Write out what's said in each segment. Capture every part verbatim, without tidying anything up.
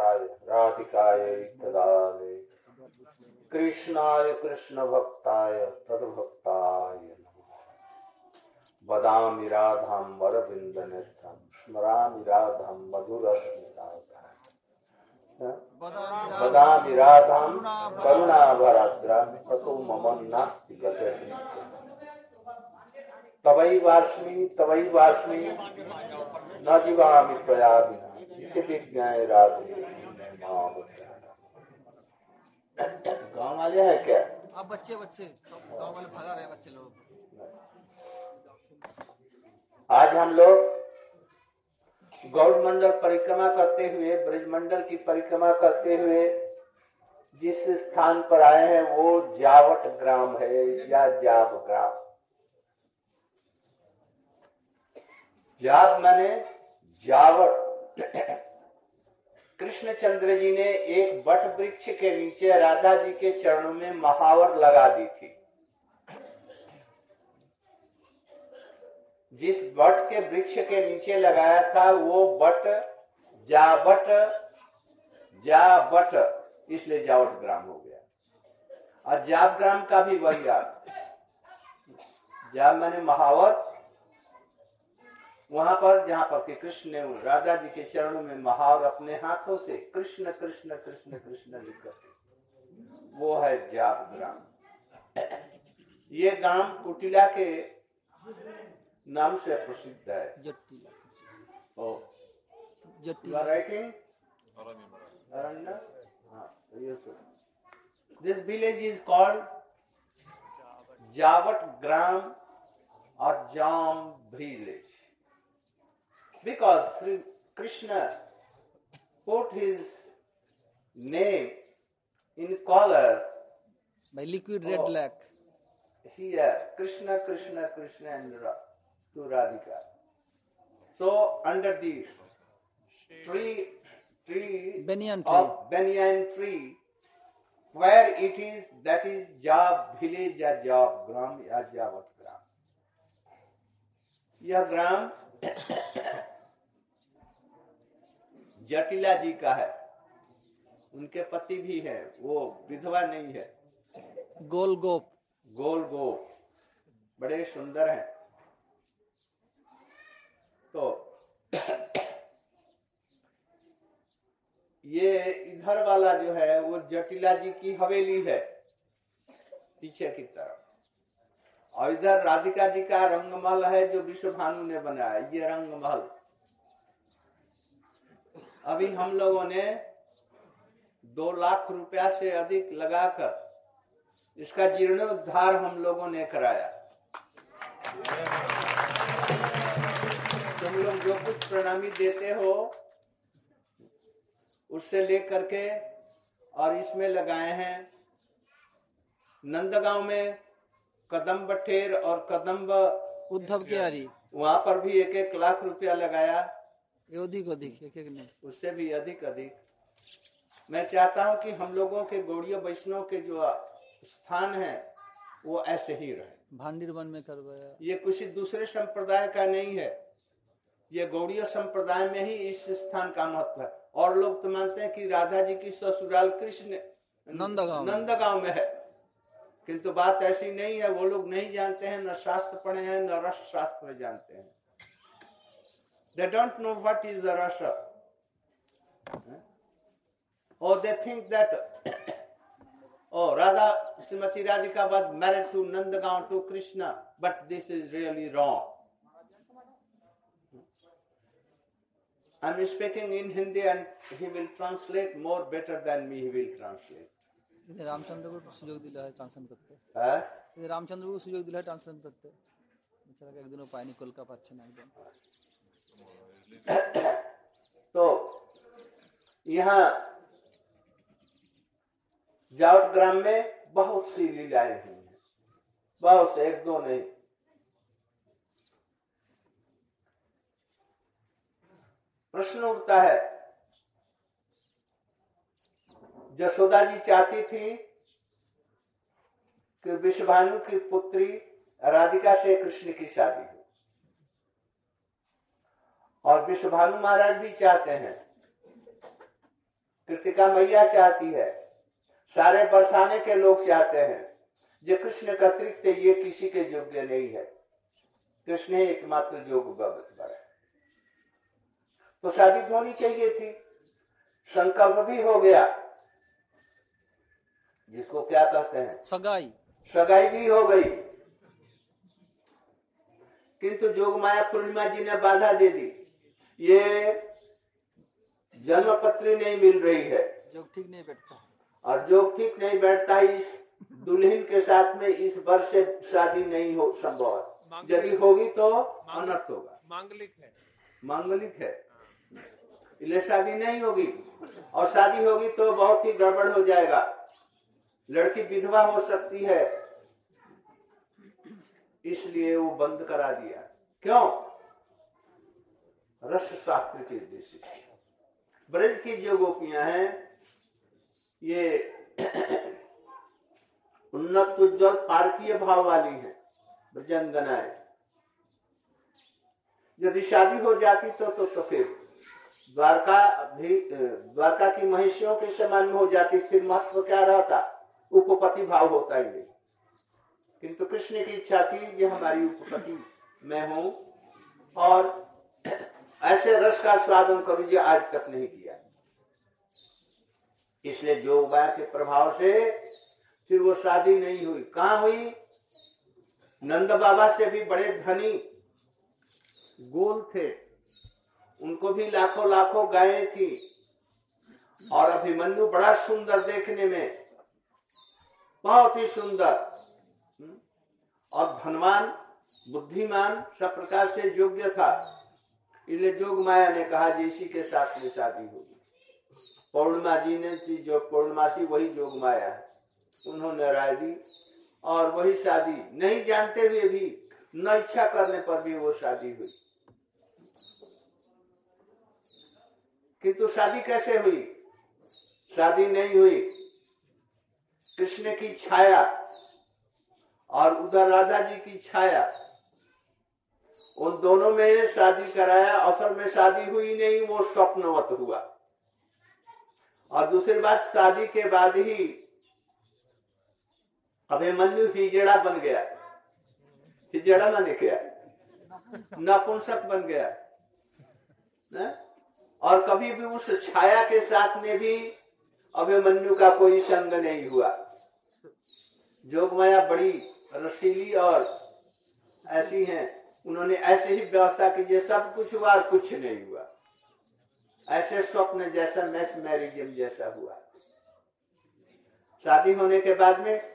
गोविंदाय राधिकायै तदालय कृष्णाय कृष्ण भक्ताय तद्भक्ताय नमः। वदामि राधां वरविंद नेत्रं स्मरामि राधां मधुरस्मितां वदामि राधां करुणाभराद्रां ततो मम नास्ति गतिर्न तवैवास्मि तवैवास्मि न जीवामि त्वया विना इति विज्ञाय राधे गाँव वाले है क्या? अब बच्चे बच्चे गाँव वाले भगा रहे बच्चे लोग। आज हम लोग गौड़ मंडल परिक्रमा करते हुए ब्रजमंडल की परिक्रमा करते हुए जिस स्थान पर आए हैं वो जावट ग्राम है या जाब ग्राम। जाब माने जावट। कृष्णचंद्र जी ने एक बट वृक्ष के नीचे राधा जी के चरणों में महावर लगा दी थी। जिस बट के वृक्ष के नीचे लगाया था वो बट जावट जावट इसलिए जावट ग्राम हो गया। और जाब ग्राम का भी वही अर्थ। जाब माने महावर। वहां पर जहां पर कि कृष्ण ने राधा जी के चरणों में महावर अपने हाथों से कृष्ण कृष्ण कृष्ण कृष्ण लिखकर वो है जाब ग्राम। ये गांव कुटिला के नाम से प्रसिद्ध है। जट्टिला। ओ जट्टिला राइटिंग अरण्य। हाँ this village is called Javat ग्राम और जाम village because Sri Krishna put his name in color by liquid red oh, lac here Krishna Krishna Krishna and Ra, to Radhika. So under the tree tree banyan tree of banyan tree where it is, that is Jab village या Jab ग्राम या जावट ग्राम। यह ग्राम जटिला जी का है। उनके पति भी है, वो विधवा नहीं है। गोल गोप गोल गोप बड़े सुंदर हैं। तो ये इधर वाला जो है वो जटिला जी की हवेली है पीछे की तरफ। और इधर राधिका जी का रंगमहल है जो विश्वभानु ने बनाया। ये रंगमहल अभी हम लोगों ने दो लाख रुपया से अधिक लगाकर इसका जीर्णोद्धार हम लोगों ने कराया। तुम लोग जो कुछ प्रणामी देते हो उससे लेकर के और इसमें लगाए हैं। नंदगांव में कदम्ब ठेर और कदम्ब उद्धव कियारी वहां पर भी एक एक लाख रुपया लगाया। अधिक अधिक एक एक नहीं, उससे भी अधिक अधिक। मैं चाहता हूं कि हम लोगों के गौड़ीय वैष्णव के जो स्थान है वो ऐसे ही रहे। भांडीर वन में करवाया। ये किसी दूसरे संप्रदाय का नहीं है, ये गौड़ीय संप्रदाय में ही इस स्थान का महत्व है। और लोग तो मानते हैं कि राधा जी की ससुराल कृष्ण नंदगांव नंदगांव में है, किंतु बात ऐसी नहीं है। वो लोग नहीं जानते हैं, न शास्त्र पढ़े हैं, न रस शास्त्र जानते हैं। They don't know what is the rasa. Or they think that oh, Radha, Srimati Radhika was married to Nandagaon to Krishna, but this is really wrong. I'm speaking in Hindi and he will translate more better than me. He will translate. Ramchandra को सुयोग दिला है translate करते हैं। रामचंद्र को सुयोग दिला है translate करते बेचारा के एक दिन उपाय निकल का पाछे ना एकदम। तो यहाँ जावट ग्राम में बहुत सी लीलाएं हुई हैं, बहुत से, एक दो नहीं। प्रश्न उठता है, यशोदा जी चाहती थी कि विश्वभानु की पुत्री राधिका से कृष्ण की शादी हो, और विश्वभानु महाराज भी चाहते हैं कृतिका मैया चाहती है, सारे बरसाने के लोग चाहते हैं, जो कृष्ण का अतिरिक्त ये किसी के योग्य नहीं है, कृष्ण ही एकमात्र योग है। तो शादी होनी चाहिए थी, संकल्प भी हो गया, जिसको क्या कहते हैं सगाई, सगाई भी हो गई। किंतु जोग माया पूर्णिमा जी ने बाधा दे दी, ये जन्म पत्री नहीं मिल रही है, जोग ठीक नहीं बैठता, और जोग ठीक नहीं बैठता, इस दुल्हन के साथ में इस वर्ष से शादी नहीं हो संभव है, यदि होगी तो अनर्थ होगा, मांगलिक है, मांगलिक है, इसलिए शादी नहीं होगी, और शादी होगी तो बहुत ही गड़बड़ हो जाएगा, लड़की विधवा हो सकती है, इसलिए वो बंद करा दिया। क्यों? रस शास्त्र के उद्देश्य से। ब्रज की जो गोपियां हैं ये उन्नत उज्ज्वल पारकीय भाव वाली हैं, ब्रजंगनाएं। यदि शादी हो जाती तो तो, तो फिर द्वारका भी द्वारका की महिषियों के समान में हो जाती, फिर महत्व क्या रहता, उपपति भाव होता ही नहीं। किंतु कृष्ण की इच्छा थी कि हमारी उपपति मैं हूं, और ऐसे रस का स्वादन कभी जो आज तक नहीं किया, इसलिए जोग माया के प्रभाव से फिर वो शादी नहीं हुई। कहां हुई? नंद बाबा से भी बड़े धनी गोल थे, उनको भी लाखों लाखों गायें थी, और अभिमन्यु बड़ा सुंदर देखने में, बहुत ही सुंदर, और धनवान बुद्धिमान सब प्रकार से योग्य था। इसलिए जोग माया ने कहा जी इसी के साथ में शादी होगी। पौर्णिमा जी ने जो पौर्णमासी वही जोग माया है, उन्होंने राय दी और वही शादी, नहीं जानते हुए भी, न इच्छा करने पर भी वो शादी हुई। किंतु शादी कैसे हुई? शादी नहीं हुई, कृष्ण की छाया और उधर राधा जी की छाया, उन दोनों में शादी कराया। असल में शादी हुई नहीं, वो स्वप्नवत हुआ। और दूसरी बात, शादी के बाद ही अभिमन्यु हिजड़ा बन गया। हिजड़ा माने क्या? नपुंसक बन गया न? और कभी भी उस छाया के साथ में भी अभिमन्यु का कोई संग नहीं हुआ। जोगमाया बड़ी रसीली और ऐसी हैं, उन्होंने ऐसे ही व्यवस्था की जो सब कुछ हुआ और कुछ नहीं हुआ, ऐसे स्वप्न जैसा मैस मैरिजम जैसा हुआ। शादी होने के बाद में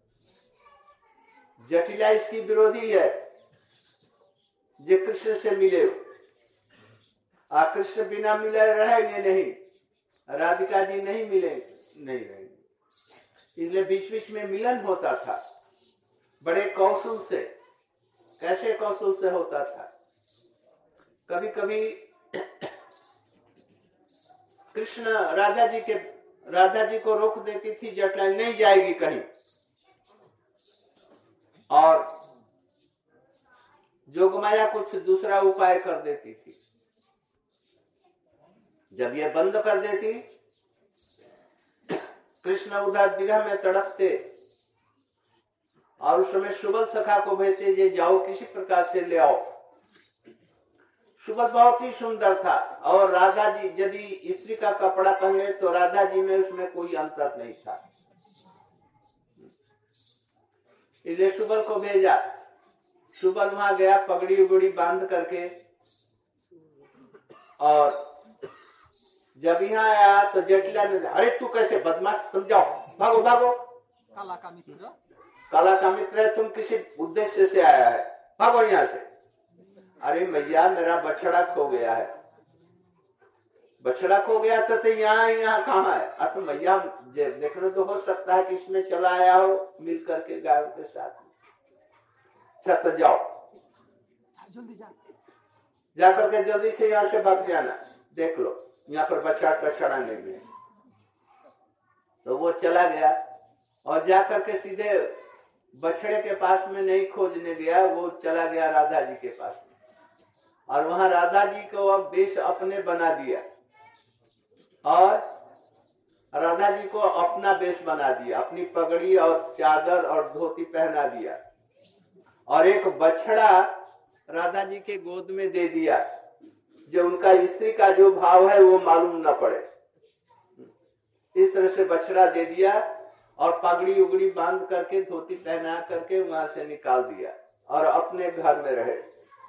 जटिला इसकी विरोधी है, जो कृष्ण से मिले, आ कृष्ण बिना मिले रहेंगे नहीं, राधिका जी नहीं मिले नहीं रहेंगे। इसलिए बीच बीच में मिलन होता था, बड़े कौशल से। कैसे कौशल से होता था? कभी कभी कृष्ण राधा जी के राधा जी को रोक देती थी, जटला नहीं जाएगी कहीं, और जोगमाया कुछ दूसरा उपाय कर देती थी। जब ये बंद कर देती, कृष्ण उधर विरह में तड़पते, और उस समय सुबल सखा को भेजते, जे जाओ किसी प्रकार से ले आओ। सुबल बहुत ही सुंदर था, और राधा जी यदि स्त्री का कपड़ा पहने तो राधा जी में उसमें कोई अंतर नहीं था। इसलिए सुबल को भेजा। सुबल वहां गया पगड़ी उगड़ी बांध करके, और जब यहाँ आया तो जटिला ने, अरे तू कैसे बदमाश, तुम जाओ, भागो भागो, काला का मित्र, काला का मित्र है, तुम किसी उद्देश्य से आया है, भागो यहाँ से। अरे मैया मेरा बछड़ा खो गया है। बछड़ा खो गया तो, तो यहाँ यहाँ कहाँ है? अब तो मैया देखने तो हो सकता है कि इसमें चला आया हो मिल करके गायों के साथ। अच्छा तो जाओ, जल्दी जा, जा करके जल्दी से यहाँ से भाग जाना, देख लो यहाँ पर बछड़ा बछड़ा नहीं है। तो वो चला गया, और जाकर के सीधे बछड़े के पास में नहीं खोजने गया, वो चला गया राधा जी के पास में, और वहां राधा जी को अब वेश अपने बना दिया, और राधा जी को अपना वेश बना दिया, अपनी पगड़ी और चादर और धोती पहना दिया और एक बछड़ा राधा जी के गोद में दे दिया, जो उनका स्त्री का जो भाव है वो मालूम न पड़े। इस तरह से बछड़ा दे दिया और पगड़ी उगड़ी बांध करके धोती पहना करके वहां से निकाल दिया और अपने घर में रहे।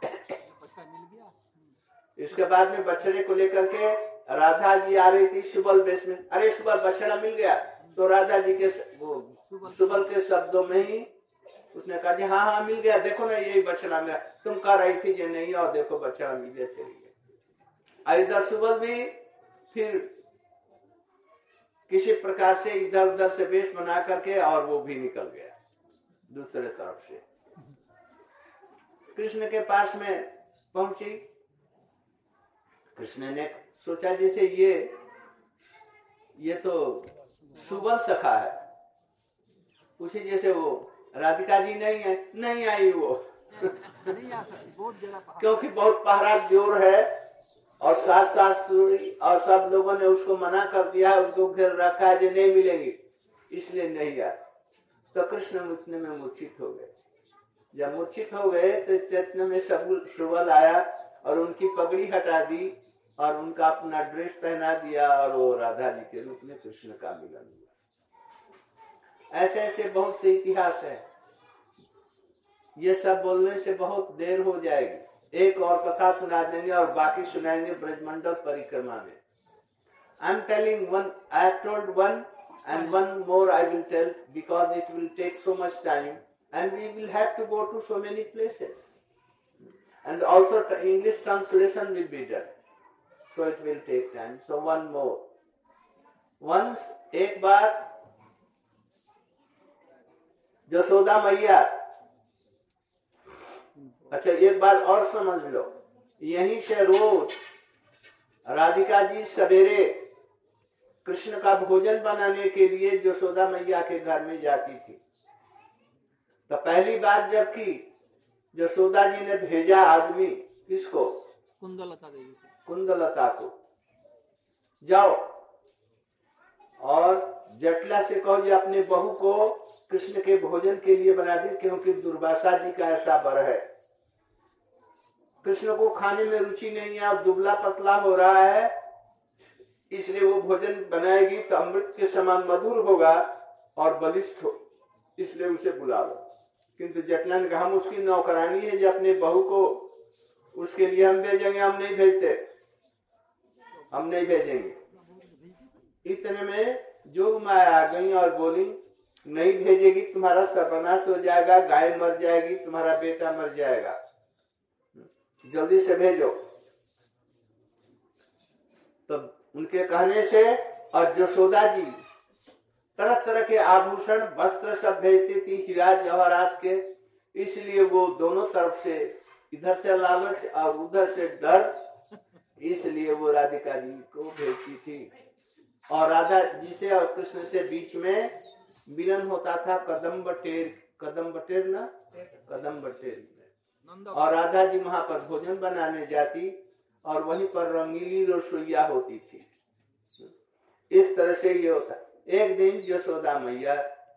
इसके बाद में बछड़े को लेकर के राधा जी आ रही थी सुबल वेश में। अरे सुबल, बछड़ा मिल गया। तो राधा जी के वो सुबल के शब्दों में ही उसने कहा जी हाँ हाँ मिल गया, देखो ना यही बछड़ा मिला, तुम कह रही थी ये नहीं, और देखो बछड़ा मिल गया, चली गया। इधर सुबल भी फिर किसी प्रकार से इधर उधर से वेश बना करके और वो भी निकल गया दूसरे तरफ से। कृष्ण के पास में पहुंची। कृष्ण ने सोचा जैसे ये ये तो सुबल सखा है, पूछे जैसे वो राधिका जी नहीं है, नहीं आई वो नहीं आ सकती, बहुत ज्यादा क्योंकि बहुत पहरा जोर है और साथ साथ और सब लोगों ने उसको मना कर दिया है, उसको घेर रखा है जो नहीं मिलेंगी, इसलिए नहीं आया। तो कृष्ण उतने में मूर्छित हो गए। जब मूर्छित हो गए तो चैतन्य में सुबल आया और उनकी पगड़ी हटा दी और उनका अपना ड्रेस पहना दिया और वो राधा जी के रूप में कृष्ण का मिलन हुआ। ऐसे ऐसे बहुत से इतिहास है, ये सब बोलने से बहुत देर हो जाएगी। एक और कथा सुना देंगे और बाकी सुनाएंगे ब्रजमंडल परिक्रमा में। I am telling one, I have told one and one more I will tell because it will take so much time and we will have to go to so many places and also English translation will be done, so it will take time. So one more. Once एक बार यशोदा मैया, अच्छा एक बार और समझ लो, यहीं से रोज राधिका जी सवेरे कृष्ण का भोजन बनाने के लिए यशोदा मैया के घर में जाती थी। तो पहली बार जब की यशोदा जी ने भेजा आदमी, किसको? कुंदलता देवी, कुंदलता को, जाओ और जटला से कहो जी अपने बहू को कृष्ण के भोजन के लिए बना दी, क्योंकि दुर्वासा जी का ऐसा बर है, कृष्ण को खाने में रुचि नहीं है, अब दुबला पतला हो रहा है, इसलिए वो भोजन बनाएगी तो अमृत के समान मधुर होगा और बलिष्ठ हो, इसलिए उसे बुला लो। किंतु जटला ने कहा हम उसकी नौकरानी है, जो अपने बहू को उसके लिए हम भेजेंगे, हम नहीं भेजते, हम नहीं भेजेंगे। इतने में जोग माया आ गई और बोली नहीं भेजेगी तुम्हारा सर्वनाश हो जाएगा, गाय मर जाएगी, तुम्हारा बेटा मर जाएगा, जल्दी से भेजो। तो उनके कहने से और यशोदा जी तरह तरह के आभूषण वस्त्र सब भेजती थी, हीरा जवाहरात के, इसलिए वो दोनों तरफ से, इधर से लालच और उधर से डर, इसलिए वो राधिका जी को भेजती थी। और राधा जी से और कृष्ण से बीच में मिलन होता था कदम बटेर, कदम बटेर ना कदम बटेर में, और राधा जी वहां पर भोजन बनाने जाती और वहीं पर रंगीली रसोईया होती थी। इस तरह से ये होता। एक दिन यशोदा मैया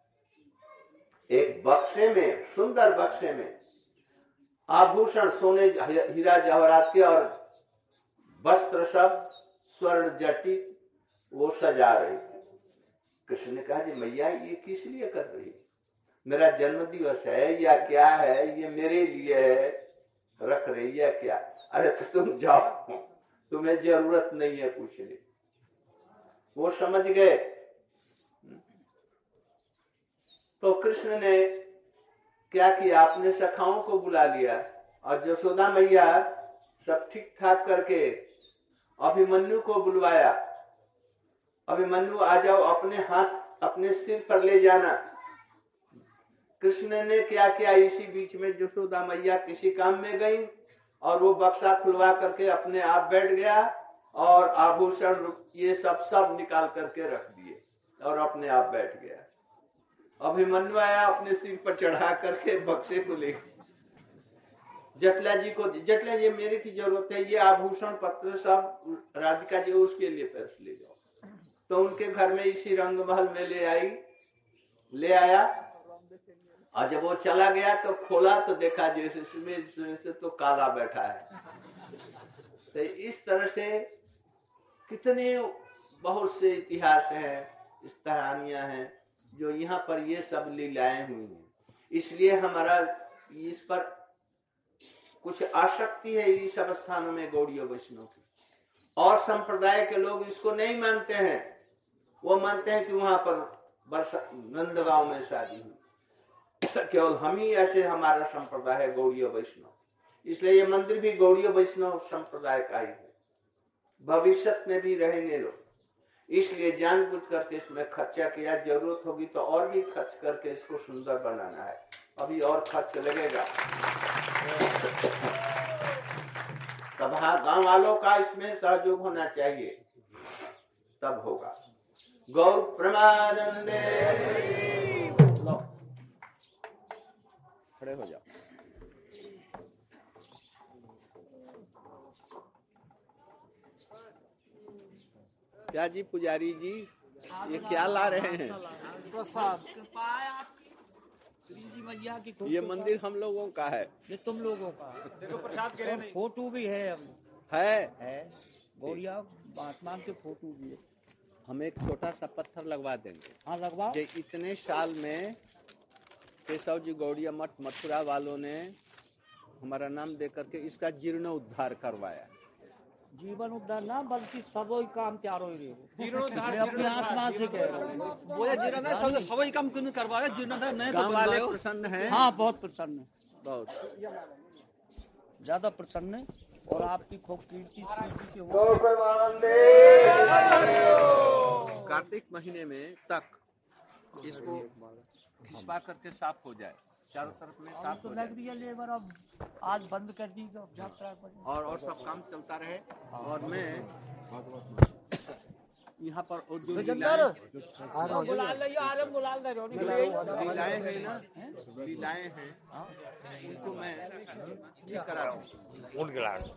एक बक्से में, सुंदर बक्से में आभूषण सोने हीरा जवाहरात के और वस्त्र सब स्वर्ण जटित वो सजा रही थी। कृष्ण ने कहा जी मैया ये किस लिए कर रही है? मेरा जन्म दिवस है या क्या है, ये मेरे लिए है, रख रही है क्या? अरे तो तुम जाओ, तुम्हें जरूरत नहीं है पूछने। वो समझ गए। तो कृष्ण ने क्या किया, अपने सखाओं को बुला लिया और यशोदा मैया सब ठीक ठाक करके अभिमन्यु को बुलवाया। अभिमन्यु आ जाओ, अपने हाथ अपने सिर पर ले जाना। कृष्ण ने क्या किया, इसी बीच में यशोदा मैया किसी काम में गई और वो बक्सा खुलवा करके अपने आप बैठ गया और आभूषण ये सब सब निकाल करके रख दिए और अपने आप बैठ गया। अभिमन्यु आया, अपने सिर पर चढ़ा करके बक्से को ले जटला जी को, जटला जी मेरे की जरूरत है, ये आभूषण पत्र सब राधिका जी उसके लिए पैसे ले जाओ। तो उनके घर में इसी रंग महल में ले आई ले आया और जब वो चला गया तो खोला तो देखा जैसे इसमें से तो काला बैठा है। तो इस तरह से कितने बहुत से इतिहास हैं, इस कहानियां हैं जो यहाँ पर ये सब लीलाएं हुई हैं। इसलिए हमारा इस पर कुछ आसक्ति है इस सब स्थानों में गौड़ीय वैष्णव की। और संप्रदाय के लोग इसको नहीं मानते हैं, वो मानते हैं कि वहां पर वर्षा नंदगांव में शादी हुई। केवल हम ही ऐसे हमारा संप्रदाय है गौड़ीय वैष्णव। इसलिए ये मंदिर भी गौड़ीय वैष्णव संप्रदाय का ही है, भविष्य में भी रहेंगे लोग। इसलिए जानबूझ करके इसमें खर्चा किया, जरूरत होगी तो और भी खर्च करके इसको सुंदर बनाना है। अभी और खर्च लगेगा। तब हाँ, गांव वालों का इसमें सहयोग होना चाहिए, तब होगा। गौर प्रमानंदे। खड़े हो जाओ। क्या जी पुजारी जी, ये क्या ला रहे हैं? प्रसाद। कृपा है आपकी, श्री जी मैया की। ये मंदिर हम लोगों का है। ये तुम लोगों का। देखो प्रसाद के लिए फोटो भी है, अभी है है गौड़िया महात्मा के फोटो भी है। हम एक छोटा सा पत्थर लगवा देंगे। हाँ लगवाओ। ये इतने साल में केशव जी गौड़िया मठ मथुरा वालों ने हमारा नाम दे करके इसका जीर्ण उद्धार करवाया। जीवन उद्धार ना, बल्कि सब काम चारों ही जीर्णोद्धार अपनी आत्मा से कह रहा हूँ। वो जीर्णोद्धार सब सभी काम क्यों नहीं करवाया? जीर्णोद्धार नहीं तो वाले प्रसन्न है। हाँ बहुत प्रसन्न है, बहुत ज्यादा प्रसन्न है। और आपकी खूब कीर्ति कार्तिक महीने में तक इसको घिसपा करके साफ हो जाए, चारों तरफ में साफ हो जाए। लेबर अब आज बंद कर दी और और सब काम चलता रहे। और मैं यहाँ पर लीलाएं हैं ना, लीलाएं हैं, उनको मैं ठीक करा दूँ।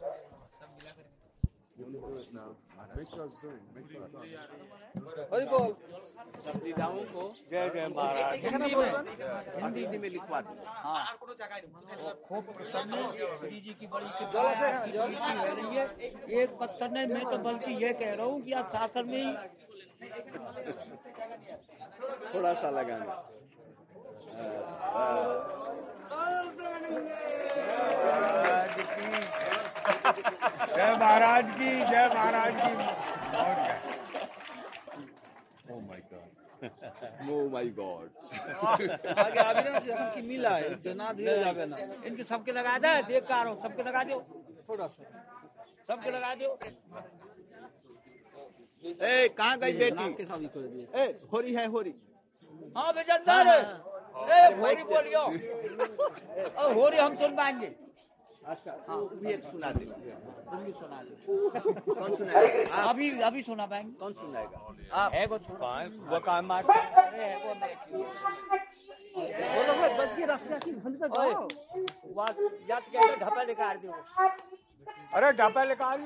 सब लीलाओं को जय जय महाराज हिंदी में लिखवा दूँ। हाँ खूब प्रसन्न श्री जी की बड़ी कृपा है। एक पत्थर ने, मैं तो बल्कि ये कह रहा हूँ कि आज शासन में ही थोड़ा सा लगाना। जय महाराज की, जय महाराज की। Oh my God. Oh my God. आगे आगे ना की मिला है जना धीरे जावे ना। इनके सबके लगा दे, देख का रहो, सबके लगा दो थोड़ा सा, सबके लगा दो। ए कहाँ गई बेटी? ए होरी है होरी। हाँ बेजंदर, ए होरी बोलियो। और होरी हम सुन पाएंगे। अच्छा हाँ, भी एक सुना दे। तुम भी सुना दो। कौन सुनाएगा? अभी अभी सुना पाएंगे। कौन सुनाएगा? आप है को वो काम मार है वो मैं बोलो भाई बच के रास्ते की भली तो जाओ। बात याद के ढपा निकाल दो। अरे ढपा निकाल